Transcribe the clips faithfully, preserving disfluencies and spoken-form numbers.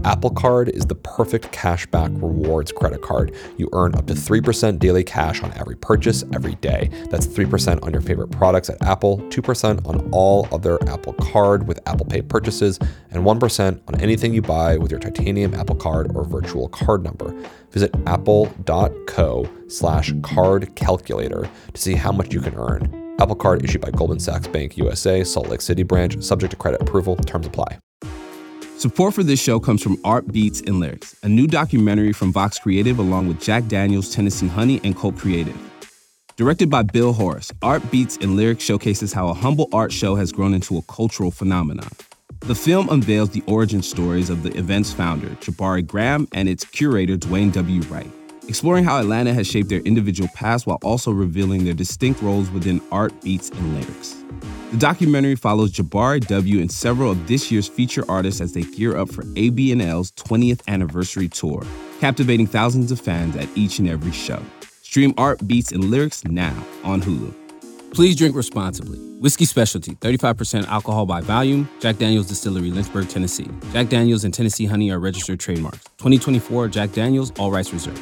Apple Card is the perfect cashback rewards credit card. You earn up to three percent daily cash on every purchase every day. That's three percent on your favorite products at Apple, two percent on all other Apple Card with Apple Pay purchases, and one percent on anything you buy with your titanium Apple Card or virtual card number. Visit apple.co slash card calculator to see how much you can earn. Apple Card issued by Goldman Sachs Bank U S A, Salt Lake City branch, subject to credit approval. Terms apply. Support for this show comes from Art Beats and Lyrics, a new documentary from Vox Creative along with Jack Daniels, Tennessee Honey, and Cult Creative. Directed by Bill Horace, Art Beats and Lyrics showcases how a humble art show has grown into a cultural phenomenon. The film unveils the origin stories of the event's founder, Jabari Graham, and its curator, Dwayne W. Wright, exploring how Atlanta has shaped their individual past while also revealing their distinct roles within art, beats, and lyrics. The documentary follows Jabari W. and several of this year's feature artists as they gear up for A B N L's twentieth anniversary tour, captivating thousands of fans at each and every show. Stream Art, Beats, and Lyrics now on Hulu. Please drink responsibly. Whiskey Specialty, thirty-five percent alcohol by volume. Jack Daniel's Distillery, Lynchburg, Tennessee. Jack Daniel's and Tennessee Honey are registered trademarks. twenty twenty-four Jack Daniel's, all rights reserved.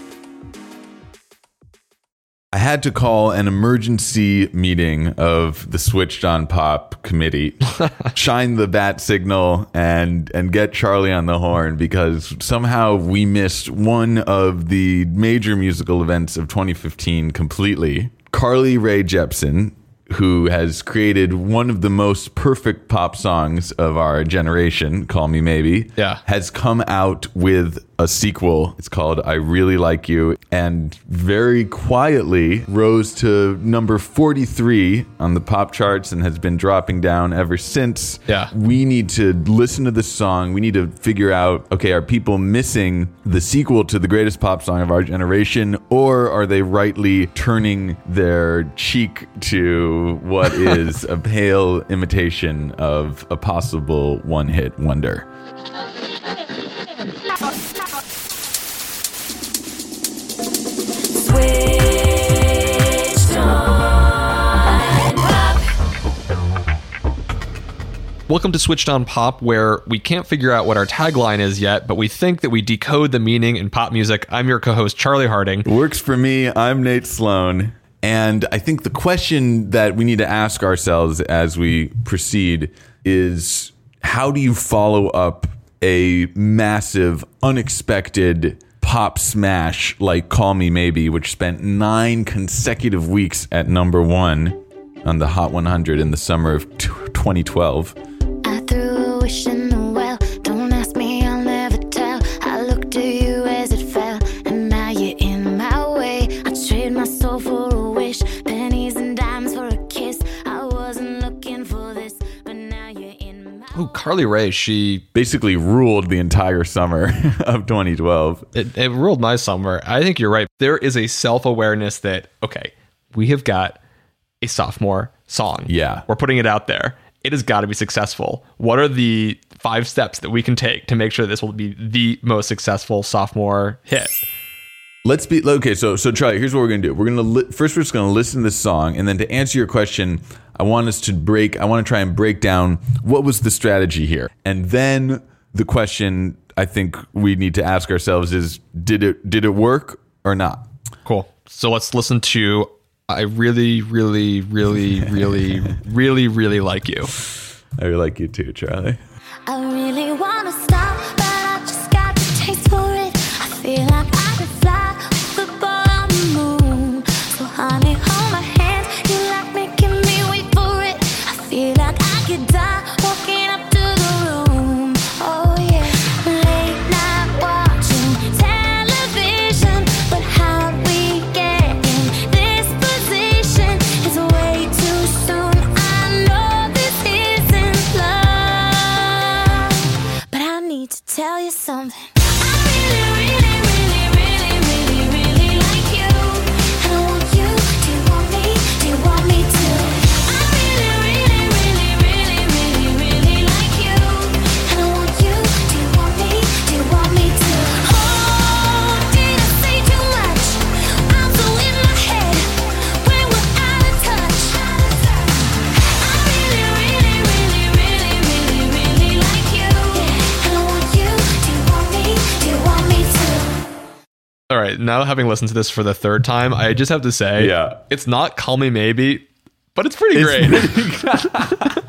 I had to call an emergency meeting of the Switched on Pop committee, shine the bat signal, and and get Charlie on the horn, because somehow we missed one of the major musical events of twenty fifteen completely. Carly Rae Jepsen, who has created one of the most perfect pop songs of our generation, Call Me Maybe, yeah. has come out with a sequel. It's called I Really Like You, and very quietly rose to number forty-three on the pop charts and has been dropping down ever since. Yeah. We need to listen to this song. We need to figure out, okay, are people missing the sequel to the greatest pop song of our generation, or are they rightly turning their cheek to what is a pale imitation of a possible one-hit wonder? Welcome to Switched on Pop, where we can't figure out what our tagline is yet, but we think that we decode the meaning in pop music. I'm your co-host, Charlie Harding. Works for me. I'm Nate Sloan. And I think the question that we need to ask ourselves as we proceed is, how do you follow up a massive, unexpected pop smash like Call Me Maybe, which spent nine consecutive weeks at number one on the Hot one hundred in the summer of twenty twelve? I threw a wish in the well. Don't ask me, I'll never tell. I looked at you as it fell, and now you're in my way. I trade my soul for a wish, pennies and dimes for a kiss. I wasn't looking for this, but now you're in my Oh, Carly Rae, she basically ruled the entire summer of twenty twelve. It, it ruled my summer. I think you're right. There is a self-awareness that, okay, we have got a sophomore song. Yeah. We're putting it out there. It has got to be successful. What are the five steps that we can take to make sure this will be the most successful sophomore hit? Let's be okay. So, so Charlie, here's what we're gonna do. We're gonna li- first we're just gonna listen to this song, and then to answer your question, I want us to break. I want to try and break down what was the strategy here, and then the question I think we need to ask ourselves is, did it did it work or not? Cool. So let's listen to I really, really, really, really, really, really like you. I really like you too, Charlie. I really wanna stop, but I just got the taste for it. I feel like I could fly with the ball on the moon. So honey, hold my hand. You like making me wait for it. I feel like I could die walking up to the room. Oh yeah, late night watching television, but how we get in this position is way too soon. I know this isn't love, but I need to tell you something. I really, really, really, really, really, really like you. And I want you. Do you want me? Do you want me to? I really, really, really, really, really, really like you. And I want you. Do you want me? Do you want me to? Oh, did I say too much? I'm so in my head when we're out of touch. I really, really, really, really, really, really like you. And I want you. Do you want me? All right, now having listened to this for the third time, I just have to say, Yeah. it's not Call Me Maybe, but it's pretty It's great.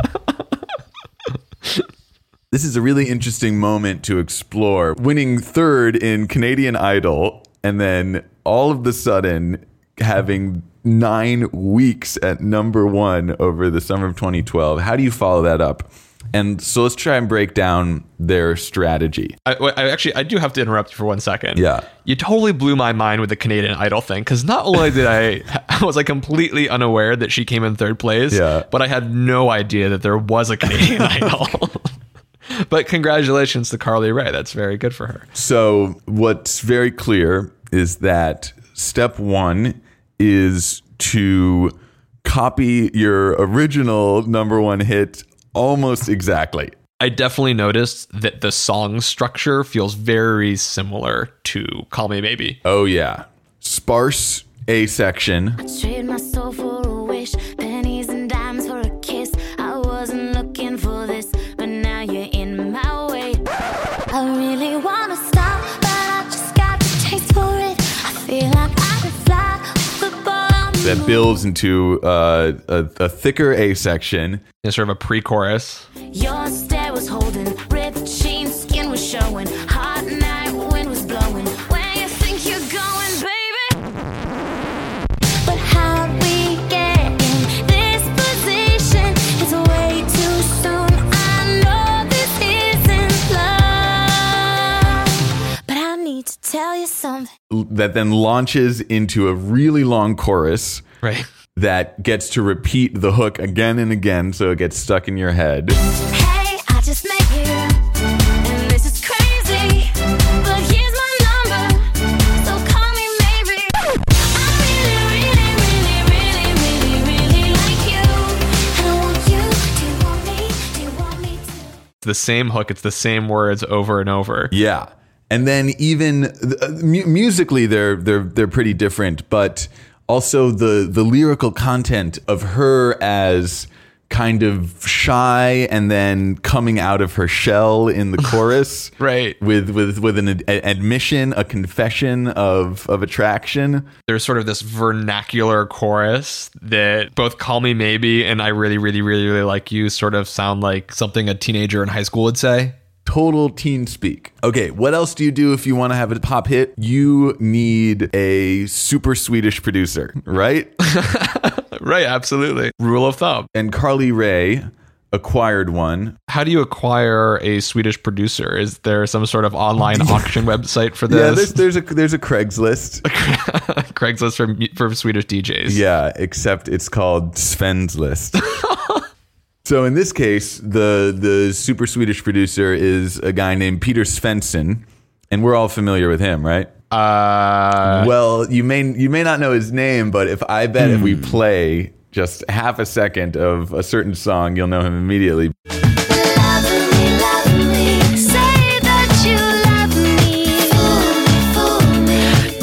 This is a really interesting moment to explore. Winning third in Canadian Idol, and then all of the sudden having nine weeks at number one over the summer of twenty twelve. How do you follow that up? And so let's try and break down their strategy. I, I actually, I do have to interrupt you for one second. Yeah. You totally blew my mind with the Canadian Idol thing, because not only did I, was I completely unaware that she came in third place, Yeah. but I had no idea that there was a Canadian Idol. But congratulations to Carly Rae. That's very good for her. So what's very clear is that step one is to copy your original number one hit almost exactly. I definitely noticed that the song structure feels very similar to Call Me Maybe. Oh, yeah. Sparse A section. Trade my soul for a wish, pennies and dimes for a kiss. I wasn't looking for this, but now you're in my way. I really wanna stop, but I just got the taste for it. I feel like I could fly with the ball on the That builds into uh, a, a thicker A section. It's sort of a pre-chorus. Your stare was holding, ripped jeans, skin was showing. Hot night, wind was blowing. Where you think you're going, baby? But how we get in this position is way too soon. I know this isn't love, but I need to tell you something. That then launches into a really long chorus Right. that gets to repeat the hook again and again, so it gets stuck in your head. Hey, I just met you, and this is crazy, but here's my number, so call me maybe. I really, really, really, really, really, really like you, and I want you. Do you want me? Do you want me to? It's the same hook. It's the same words over and over. Yeah, and then even uh, mu- musically, they're they're they're pretty different, but also the the lyrical content of her as kind of shy and then coming out of her shell in the chorus, Right. With with with an ad- admission, a confession of of attraction. There's sort of this vernacular chorus that both Call Me Maybe and I Really, Really, Really, Really Like You sort of sound like something a teenager in high school would say. Total teen speak. Okay, what else do you do if you want to have a pop hit? You need a super Swedish producer, right? Right, absolutely. Rule of thumb. And Carly Rae acquired one. How do you acquire a Swedish producer? Is there some sort of online auction website for Yeah, there's this? there's a there's a Craigslist. Craigslist for, for Swedish D Js. Yeah, except it's called Sven's List. So in this case, the the super Swedish producer is a guy named Peter Svensson, and we're all familiar with him, right? Uh, Well, you may you may not know his name, but if I bet if we play just half a second of a certain song, you'll know him immediately. Love me, love me, say that you love me. Fool me, fool me,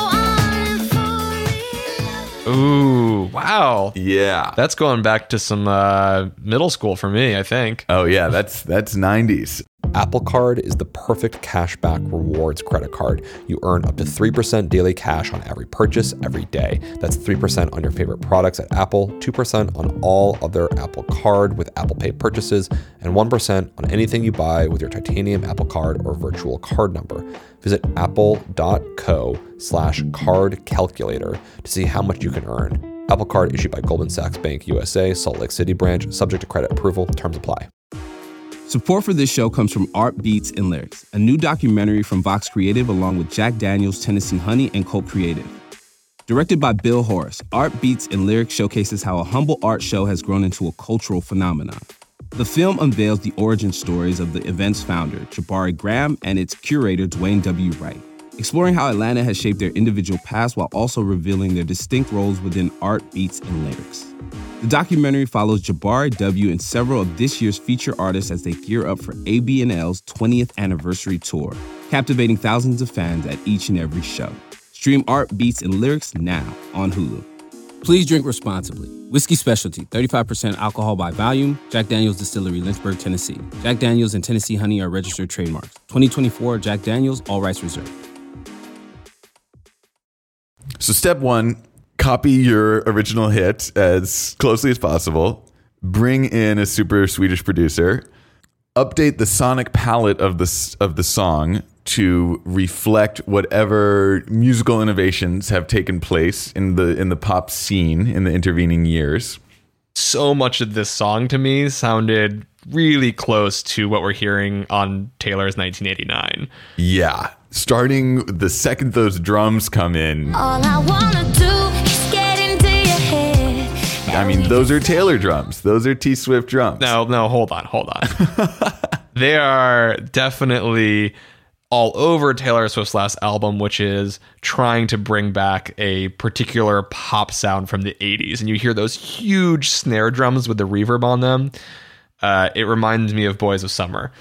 go on and fool me. ooh, wow. Yeah. That's going back to some uh, middle school for me, I think. Oh yeah, that's that's nineties. Apple Card is the perfect cashback rewards credit card. You earn up to three percent daily cash on every purchase every day. That's three percent on your favorite products at Apple, two percent on all other Apple Card with Apple Pay purchases, and one percent on anything you buy with your titanium Apple Card or virtual card number. Visit apple.co slash card calculator to see how much you can earn. Apple Card issued by Goldman Sachs Bank U S A, Salt Lake City branch, subject to credit approval. Terms apply. Support for this show comes from Art Beats and Lyrics, a new documentary from Vox Creative along with Jack Daniels, Tennessee Honey, and Colt Creative. Directed by Bill Horace, Art Beats and Lyrics showcases how a humble art show has grown into a cultural phenomenon. The film unveils the origin stories of the event's founder, Jabari Graham, and its curator, Dwayne W. Wright, exploring how Atlanta has shaped their individual paths while also revealing their distinct roles within art, beats, and lyrics. The documentary follows Jabari W. and several of this year's feature artists as they gear up for A B N L's twentieth anniversary tour, captivating thousands of fans at each and every show. Stream Art, Beats, and Lyrics now on Hulu. Please drink responsibly. Whiskey Specialty, thirty-five percent alcohol by volume. Jack Daniel's Distillery, Lynchburg, Tennessee. Jack Daniel's and Tennessee Honey are registered trademarks. twenty twenty-four Jack Daniel's, all rights reserved. So step one, copy your original hit as closely as possible. Bring in a super Swedish producer. Update the sonic palette of the of the song to reflect whatever musical innovations have taken place in the in the pop scene in the intervening years. So much of this song to me sounded really close to what we're hearing on Taylor's nineteen eighty-nine. Yeah, starting the second those drums come in. All I wanna do is get into your head. I mean, those are Taylor drums. Those are T Swift drums. No, no, hold on, hold on. They are definitely all over Taylor Swift's last album, which is trying to bring back a particular pop sound from the eighties. And you hear those huge snare drums with the reverb on them. Uh, it reminds me of Boys of Summer.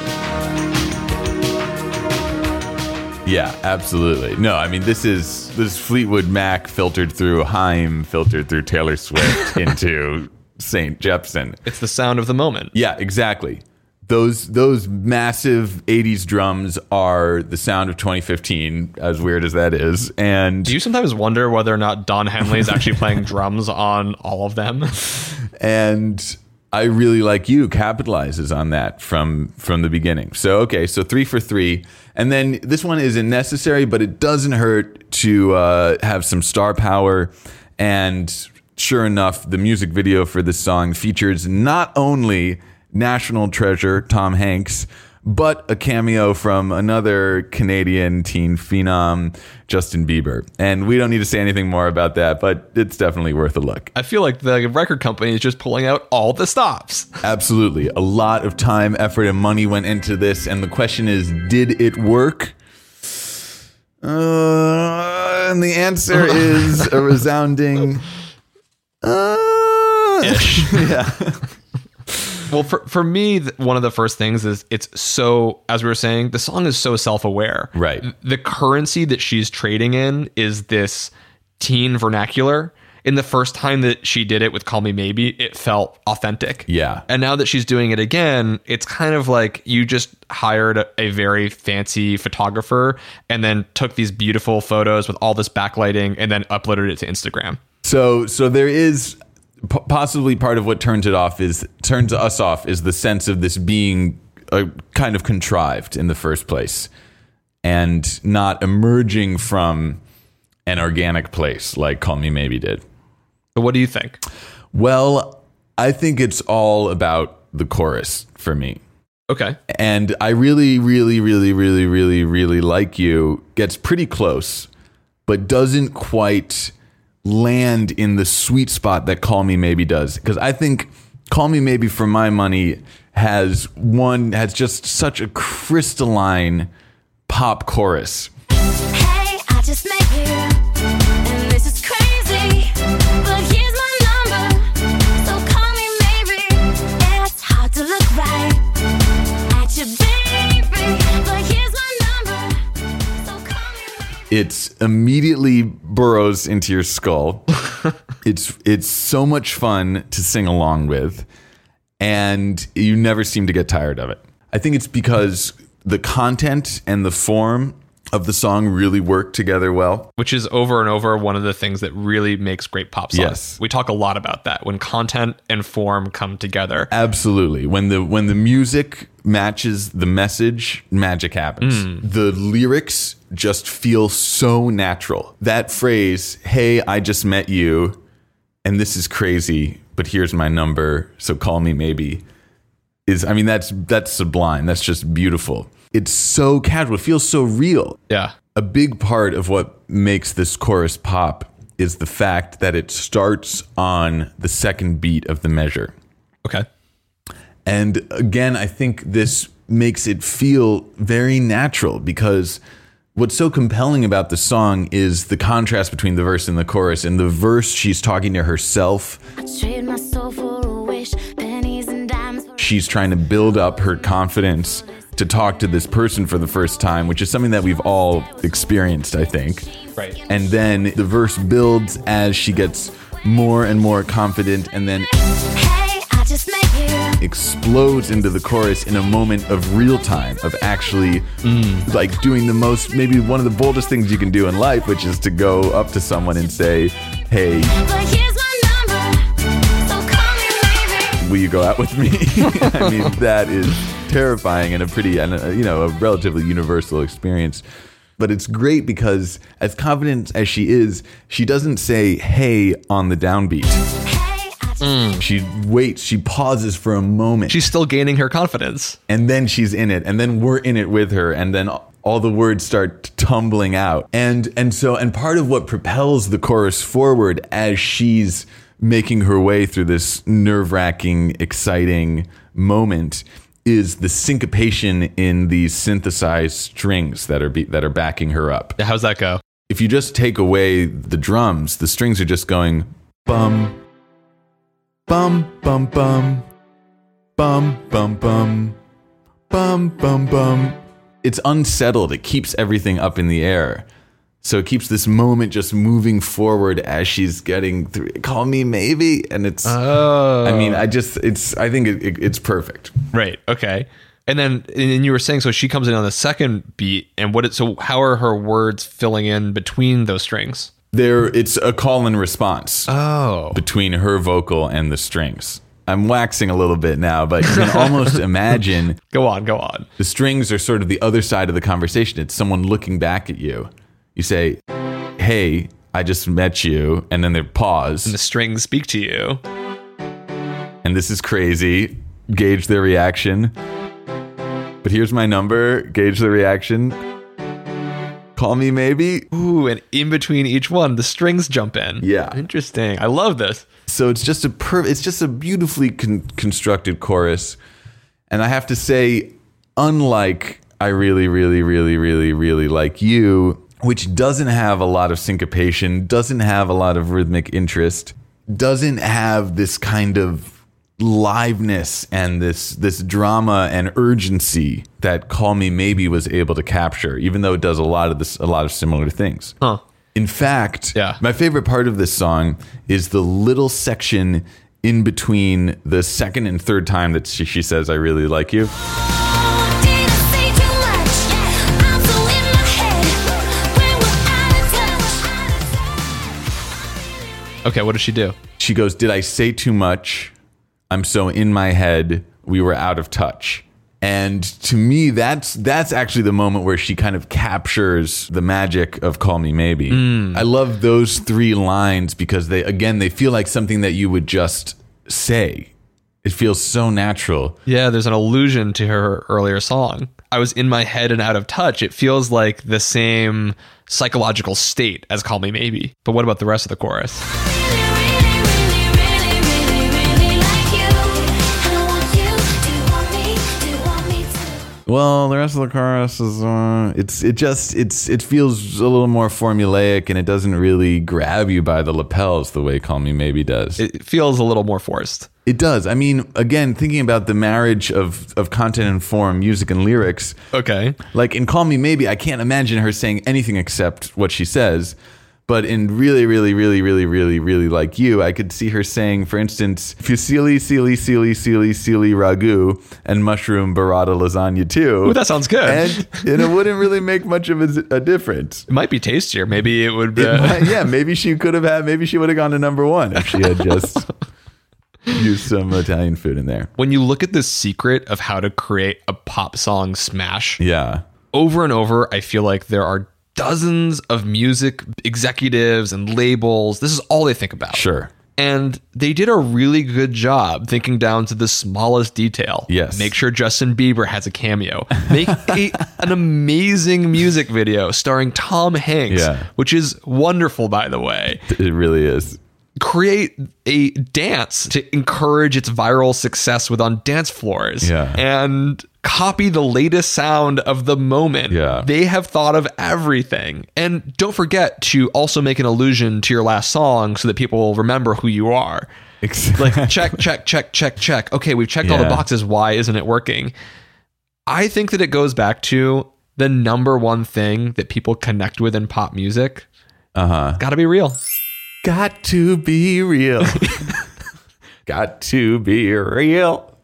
Yeah, absolutely. No, I mean, this is this is Fleetwood Mac filtered through Haim, filtered through Taylor Swift into Saint Jepson. It's the sound of the moment. Yeah, exactly. Those those massive eighties drums are the sound of twenty fifteen, as weird as that is. And do you sometimes wonder whether or not Don Henley is actually playing drums on all of them? And I Really Like You capitalizes on that from from the beginning. So, okay, so three for three. And then this one isn't necessary, but it doesn't hurt to uh, have some star power. And sure enough, the music video for this song features not only national treasure Tom Hanks, but a cameo from another Canadian teen phenom, Justin Bieber. And we don't need to say anything more about that, but it's definitely worth a look. I feel like the record company is just pulling out all the stops. Absolutely. A lot of time, effort, and money went into this. And the question is, did it work? Uh, and the answer is a resounding... Uh, Ish. Yeah. Well, for, for me, one of the first things is it's so, as we were saying, the song is so self-aware. Right. The currency that she's trading in is this teen vernacular. In the first time that she did it with Call Me Maybe, it felt authentic. Yeah. And now that she's doing it again, it's kind of like you just hired a, a very fancy photographer and then took these beautiful photos with all this backlighting and then uploaded it to Instagram. So, so there is... possibly part of what turns it off is turns us off is the sense of this being a kind of contrived in the first place and not emerging from an organic place like Call Me Maybe did. So what do you think? Well, I think it's all about the chorus for me. Okay. And I really, really, really, really, really, really Like You gets pretty close, but doesn't quite land in the sweet spot that Call Me Maybe does. Because I think Call Me Maybe, for my money, has one has just such a crystalline pop chorus. Hey, I just met you, and this is crazy, but here's my number, so call me maybe. It's hard to look right at you, baby, but here's my number, so call me. It's immediately burrows into your skull. It's it's so much fun to sing along with, and you never seem to get tired of it. I think it's because the content and the form of the song really work together well. Which is over and over one of the things that really makes great pop songs. Yes. We talk a lot about that, when content and form come together. Absolutely. When the when the music matches the message, magic happens. Mm. The lyrics just feel so natural. That phrase, "Hey, I just met you, and this is crazy, but here's my number, so call me maybe," is, I mean, that's that's sublime. That's just beautiful. It's so casual. It feels so real. Yeah. A big part of what makes this chorus pop is the fact that it starts on the second beat of the measure. Okay. And again, I think this makes it feel very natural, because what's so compelling about the song is the contrast between the verse and the chorus. In the verse, she's talking to herself. I trade my soul for a wish, pennies and dimes for She's trying to build up her confidence to talk to this person for the first time, which is something that we've all experienced, I think. Right. And then the verse builds as she gets more and more confident, and then Hey, I just met you. explodes into the chorus in a moment of real time, of actually mm. like doing the most, maybe one of the boldest things you can do in life, which is to go up to someone and say, hey, will you go out with me? I mean, that is terrifying and a pretty, and a, you know, a relatively universal experience. But it's great because as confident as she is, she doesn't say, hey, on the downbeat. Mm. She waits, she pauses for a moment. She's still gaining her confidence. And then she's in it. And then we're in it with her. And then all the words start tumbling out. And and so, and part of what propels the chorus forward as she's making her way through this nerve-wracking, exciting moment is the syncopation in these synthesized strings that are be, that are backing her up. How's that go? If you just take away the drums, the strings are just going bum, bum, bum, bum, bum, bum, bum, bum, bum, bum. It's unsettled. It keeps everything up in the air. So it keeps this moment just moving forward as she's getting through. Call me maybe, and it's. Oh. I mean, I just it's. I think it, it, it's perfect. Right. Okay. And then, and you were saying, so she comes in on the second beat, and what? It, so how are her words filling in between those strings? There, it's a call and response. Oh. Between her vocal and the strings. I'm waxing a little bit now, but you can almost imagine. Go on. Go on. The strings are sort of the other side of the conversation. It's someone looking back at you. You say, hey, I just met you, and then they pause. And the strings speak to you. And this is crazy. Gauge their reaction. But here's my number. Gauge the reaction. Call me maybe. Ooh, and in between each one, the strings jump in. Yeah. Interesting. I love this. So it's just a per- it's just a beautifully con- constructed chorus. And I have to say, unlike I Really, Really, Really, Really, Really Like You, which doesn't have a lot of syncopation, doesn't have a lot of rhythmic interest, doesn't have this kind of liveness and this this drama and urgency that Call Me Maybe was able to capture, even though it does a lot of this, a lot of similar things. Huh. In fact, yeah. my favorite part of this song is the little section in between the second and third time that she, she says, I really like you. Okay, what does she do? She goes, did I say too much? I'm so in my head, we were out of touch. And to me, that's that's actually the moment where she kind of captures the magic of Call Me Maybe. Mm. I love those three lines because they, again, they feel like something that you would just say. It feels so natural. Yeah, there's an allusion to her earlier song. I was in my head and out of touch. It feels like the same psychological state as Call Me Maybe. But what about the rest of the chorus? Well, the rest of the chorus is uh, it's it just it's it feels a little more formulaic, and it doesn't really grab you by the lapels the way Call Me Maybe does. It feels a little more forced. It does. I mean, again, thinking about the marriage of of content and form, music and lyrics. Okay. Like in Call Me Maybe, I can't imagine her saying anything except what she says. But in really, really, really, really, really, really Like You, I could see her saying, for instance, fusilli, silly, silly, silly, silly ragu and mushroom burrata lasagna too. Ooh, that sounds good. And, and it wouldn't really make much of a, a difference. It might be tastier. Maybe it would be. Uh... Might, yeah, maybe she could have had, maybe she would have gone to number one if she had just used some Italian food in there. When you look at the secret of how to create a pop song smash, yeah, over and over, I feel like there are dozens of music executives and labels. This is all they think about. Sure. And they did a really good job thinking down to the smallest detail. Yes. Make sure Justin Bieber has a cameo. Make a, an amazing music video starring Tom Hanks, yeah. which is wonderful, by the way. It really is. Create a dance to encourage its viral success with on dance floors. Yeah. And copy the latest sound of the moment. Yeah. They have thought of everything. And don't forget to also make an allusion to your last song so that people will remember who you are. Exactly. Like, check, check, check, check, check. Okay, we've checked yeah. all the boxes. Why isn't it working? I think that it goes back to the number one thing that people connect with in pop music. Uh-huh. It's gotta be real. Got to be real. Got to be real.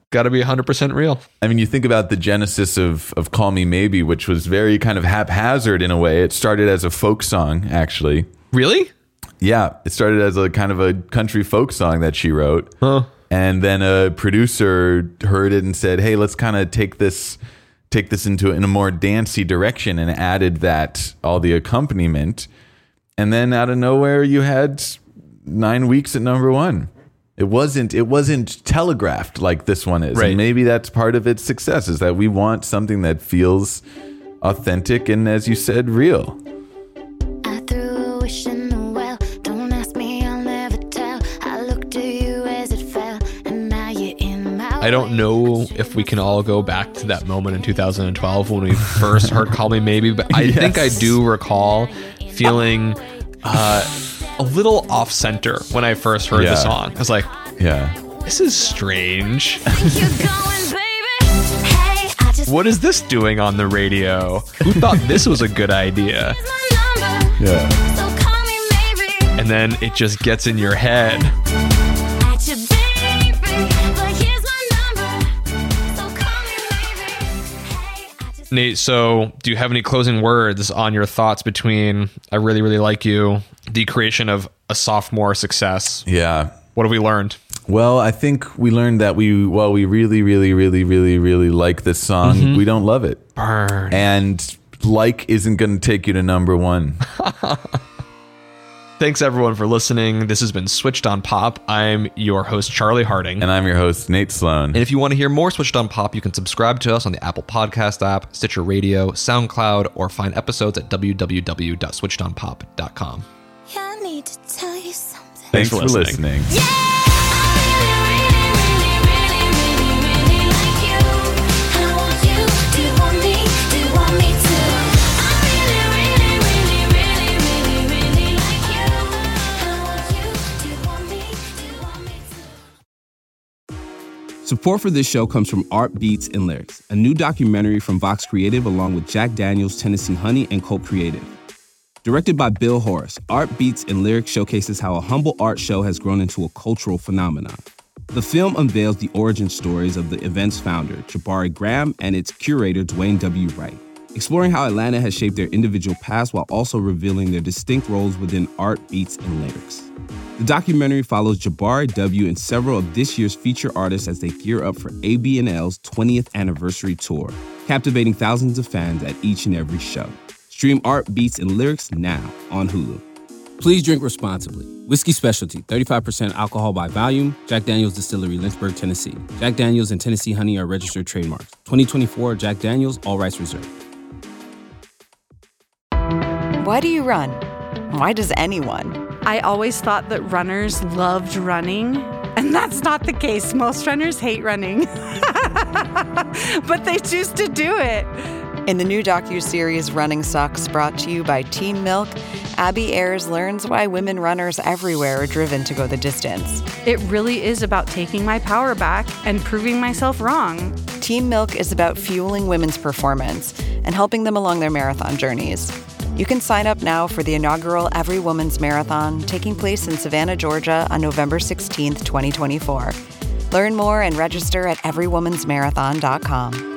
got to be one hundred percent real. I mean, you think about the genesis of, of Call Me Maybe, which was very kind of haphazard in a way. It started as a folk song, actually. Really? Yeah, it started as a kind of a country folk song that she wrote. Huh. And then a producer heard it and said, hey, let's kind of take this take this into in a more dancey direction, and added that, all the accompaniment. And then out of nowhere, you had nine weeks at number one. It wasn't it wasn't telegraphed like this one is. Right. And maybe that's part of its success, is that we want something that feels authentic and, as you said, real. I threw a wish in the well. Don't ask me, I'll never tell. I looked at you as it fell, and now you're in my I don't know if we can all go back to that moment in two thousand twelve when we first heard Call Me Maybe, but I Yes. think I do recall feeling uh, a little off center when I first heard Yeah. the song. I was like, Yeah. this is strange. You're going, baby. Hey, I just What is this doing on the radio? Who thought this was a good idea? here's my number. Yeah. So call me maybe. And then it just gets in your head. At your baby. But here's my number. So call me maybe. Hey, I just Nate, so do you have any closing words on your thoughts between I Really, Really Like You, the creation of a sophomore success? Yeah. What have we learned? Well, I think we learned that we, while we really, really, really, really, really like this song, Mm-hmm. we don't love it. Burn. And like isn't going to take you to number one. Thanks everyone for listening. This has been Switched on Pop. I'm your host, Charlie Harding. And I'm your host, Nate Sloan. And if you want to hear more Switched on Pop, you can subscribe to us on the Apple Podcast app, Stitcher Radio, SoundCloud, or find episodes at w w w dot switched on pop dot com. Yeah, I need to tell you something. Thanks, for for listening. listening. Yeah, I really, really, really, really, really like you. I want you. Do you want me? Do you want me to? I really, really, really, really, really, really like you. I want you. Do you want me? Do you want me to? Support for this show comes from Art Beats and Lyrics, a new documentary from Vox Creative along with Jack Daniels, Tennessee Honey, and Colt Creative. Directed by Bill Horace, Art Beats and Lyrics showcases how a humble art show has grown into a cultural phenomenon. The film unveils the origin stories of the event's founder, Jabari Graham, and its curator, Dwayne W. Wright, exploring how Atlanta has shaped their individual paths while also revealing their distinct roles within art, beats, and lyrics. The documentary follows Jabari W. and several of this year's feature artists as they gear up for A B N L's twentieth anniversary tour, captivating thousands of fans at each and every show. Stream Art, Beats, and Lyrics now on Hulu. Please drink responsibly. Whiskey Specialty, thirty-five percent alcohol by volume. Jack Daniels Distillery, Lynchburg, Tennessee. Jack Daniels and Tennessee Honey are registered trademarks. twenty twenty-four Jack Daniels, all rights reserved. Why do you run? Why does anyone? I always thought that runners loved running, and that's not the case. Most runners hate running, but they choose to do it. In the new docuseries Running Sucks, brought to you by Team Milk, Abby Ayers learns why women runners everywhere are driven to go the distance. It really is about taking my power back and proving myself wrong. Team Milk is about fueling women's performance and helping them along their marathon journeys. You can sign up now for the inaugural Every Woman's Marathon taking place in Savannah, Georgia on November sixteenth, twenty twenty-four. Learn more and register at every woman's marathon dot com.